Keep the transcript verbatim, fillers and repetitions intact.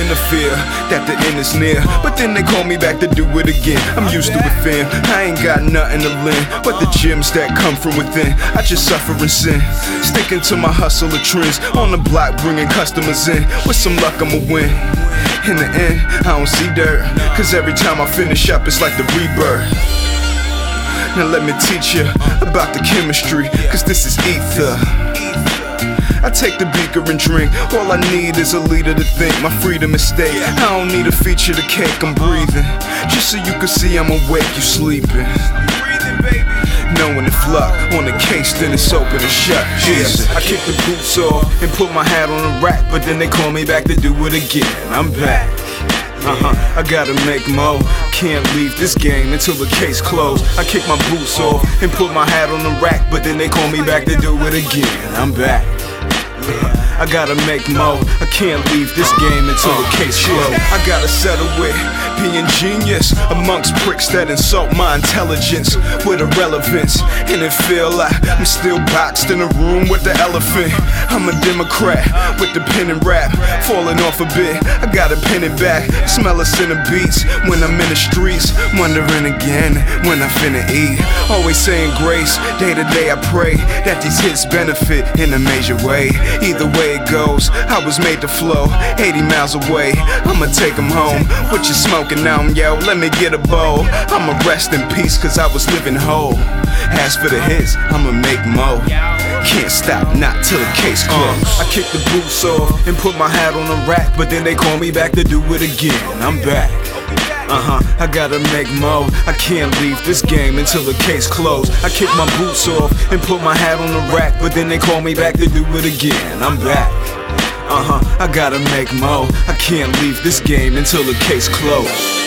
in the fear that the end is near, but then they call me back to do it again. I'm used to it, fam. I ain't got nothing to lend but the gems that come from within. I just suffer and sin, sticking to my hustle of trends. On the block, bringing customers in. With some luck, I'ma win. In the end, I don't see dirt, cause every time I finish up, it's like the rebirth. Now let me teach you about the chemistry, cause this is ether. I take the beaker and drink. All I need is a leader to think. My freedom is stake. I don't need a feature to cake. I'm breathing, just so you can see I'm awake. You sleeping. Knowing if luck on the case, then it's open and shut. Yeah, I kick the boots off and put my hat on the rack, but then they call me back to do it again. I'm back. Uh-huh, I gotta make more. Can't leave this game until the case closed. I kick my boots off and put my hat on the rack, but then they call me back to do it again. I'm back. I gotta make more. I can't leave this game until the case closed. I gotta settle with being genius amongst pricks that insult my intelligence with irrelevance. And it feel like I'm still boxed in a room with the elephant. I'm a Democrat with the pen and rap falling off a bit. I gotta pin it back, smell a center beats when I'm in the streets, wondering again when I finna eat. Always saying grace, day to day I pray that these hits benefit in a major way. Either way it goes, I was made to flow eighty miles away. I'ma take them home. What you smoking on, yo? Let me get a bowl. I'ma rest in peace cause I was living whole. As for the hits, I'ma make more. Can't stop, not till the case closed. uh, I kick the boots off and put my hat on the rack, but then they call me back to do it again. I'm back. Uh-huh, I gotta make more. I can't leave this game until the case closed. I kick my boots off and put my hat on the rack, but then they call me back to do it again. I'm back. Uh-huh, I gotta make more. I can't leave this game until the case closed.